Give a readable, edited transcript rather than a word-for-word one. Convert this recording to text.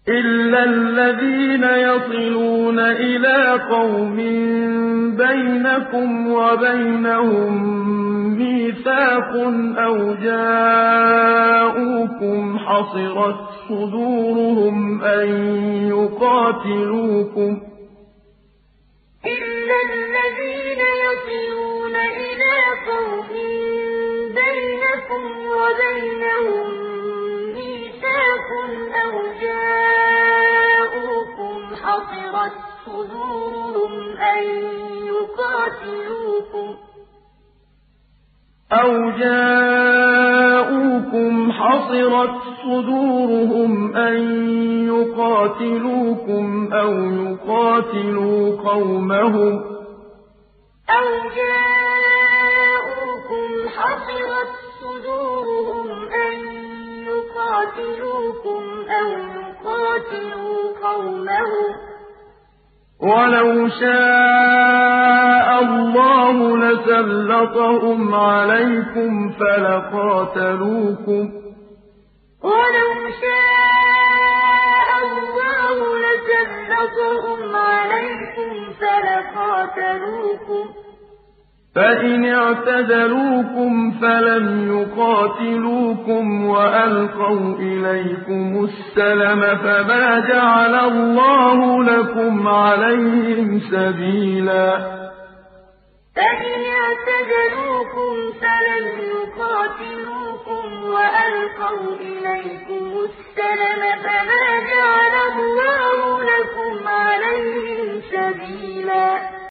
إِلَّا الَّذِينَ يَصِلُونَ إِلَىٰ قَوْمٍ بَيْنَكُمْ وَبَيْنَهُم مِّيثَاقٌ أَوْ جَاءُوكُمْ حَصِرَتْ صُدُورُهُمْ أَن يُقَاتِلُوكُمْ إِلَّا الَّذِينَ يَصِلُونَ إِلَىٰ قَوْمٍ بَيْنَكُمْ وَبَيْنَهُم مِّيثَاقٌ أَوْ جَاءُوكُمْ حَصِرَتْ صُدُورُهُمْ أَن يُقَاتِلُوكُمْ أَوْ يُقَاتِلُوا قَوْمَهُمْ ۚ وَلَوْ شَاءَ اللَّهُ لَسَلَّطَهُمْ عَلَيْكُمْ فَلَقَاتَلُوكُمْ ۚ فَإِنِ اعْتَزَلُوكُمْ فَلَمْ يُقَاتِلُوكُمْ وَأَلْقَوْا إِلَيْكُمُ السَّلَمَ فَمَا جَعَلَ اللَّهُ لَكُمْ عَلَيْهِمْ سَبِيلًا فَإِنِ اعْتَزَلُوكُمْ فَلَمْ يُقَاتِلُوكُمْ وَأَلْقَوْا إِلَيْكُمُ السَّلَمَ فَمَا جَعَلَ اللَّهُ لَكُمْ عَلَيْهِمْ سَبِيلًا